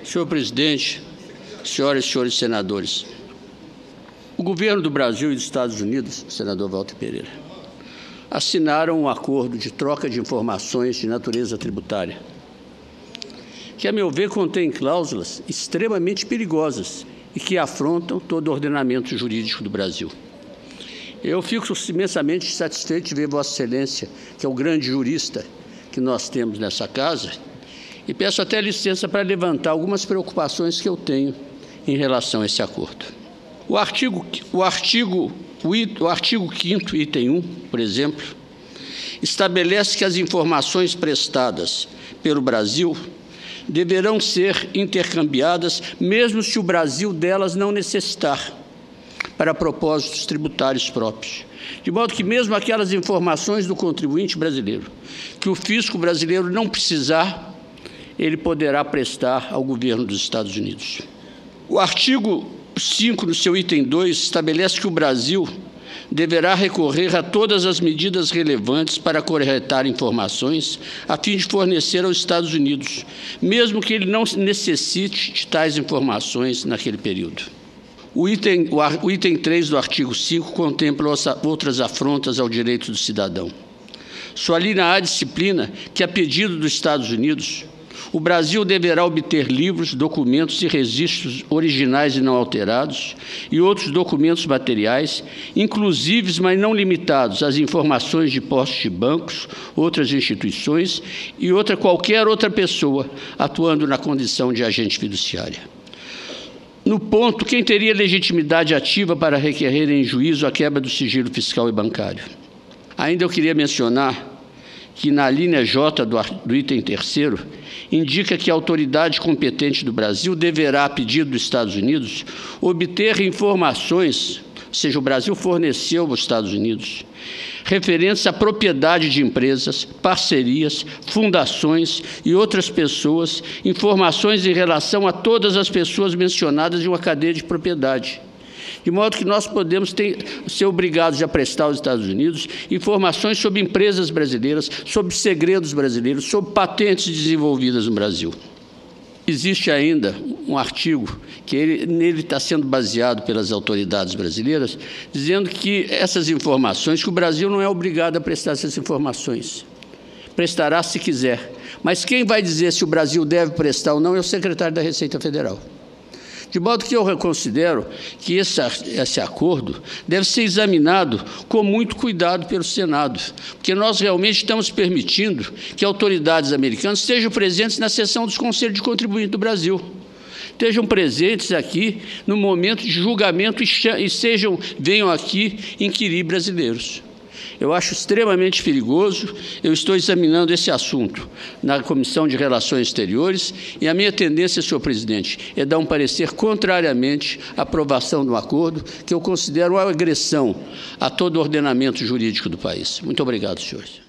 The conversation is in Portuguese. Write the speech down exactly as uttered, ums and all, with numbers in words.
Senhor presidente, senhoras e senhores senadores, o governo do Brasil e dos Estados Unidos, senador Walter Pereira, assinaram um acordo de troca de informações de natureza tributária, que, a meu ver, contém cláusulas extremamente perigosas e que afrontam todo o ordenamento jurídico do Brasil. Eu fico imensamente satisfeito de ver Vossa Excelência, que é o grande jurista que nós temos nessa casa, e peço até licença para levantar algumas preocupações que eu tenho em relação a esse acordo. O artigo, o artigo, o artigo quinto, item um, por exemplo, estabelece que as informações prestadas pelo Brasil deverão ser intercambiadas, mesmo se o Brasil delas não necessitar, para propósitos tributários próprios. De modo que mesmo aquelas informações do contribuinte brasileiro que o fisco brasileiro não precisar, ele poderá prestar ao governo dos Estados Unidos. O artigo cinco, no seu item dois, estabelece que o Brasil deverá recorrer a todas as medidas relevantes para coletar informações a fim de fornecer aos Estados Unidos, mesmo que ele não necessite de tais informações naquele período. O item, o item três do artigo cinco contempla outras afrontas ao direito do cidadão. Sua linha A disciplina que, a pedido dos Estados Unidos, o Brasil deverá obter livros, documentos e registros originais e não alterados e outros documentos materiais, inclusíveis, mas não limitados, às informações de postos de bancos, outras instituições e outra qualquer outra pessoa atuando na condição de agente fiduciária. No ponto, quem teria legitimidade ativa para requerer em juízo a quebra do sigilo fiscal e bancário? Ainda eu queria mencionar que na linha J do, do item terceiro, indica que a autoridade competente do Brasil deverá, a pedido dos Estados Unidos, obter informações, ou seja, o Brasil forneceu aos Estados Unidos, referentes à propriedade de empresas, parcerias, fundações e outras pessoas, informações em relação a todas as pessoas mencionadas em uma cadeia de propriedade. De modo que nós podemos ter, ser obrigados a prestar aos Estados Unidos informações sobre empresas brasileiras, sobre segredos brasileiros, sobre patentes desenvolvidas no Brasil. Existe ainda um artigo que ele, nele está sendo baseado pelas autoridades brasileiras, dizendo que essas informações, que o Brasil não é obrigado a prestar essas informações. Prestará se quiser. Mas quem vai dizer se o Brasil deve prestar ou não é o secretário da Receita Federal. De modo que eu reconsidero que esse, esse acordo deve ser examinado com muito cuidado pelo Senado, porque nós realmente estamos permitindo que autoridades americanas estejam presentes na sessão dos Conselhos de Contribuinte do Brasil, estejam presentes aqui no momento de julgamento e, e sejam, venham aqui inquirir brasileiros. Eu acho extremamente perigoso. Eu estou examinando esse assunto na Comissão de Relações Exteriores e a minha tendência, senhor presidente, é dar um parecer contrariamente à aprovação do acordo, que eu considero uma agressão a todo o ordenamento jurídico do país. Muito obrigado, senhores.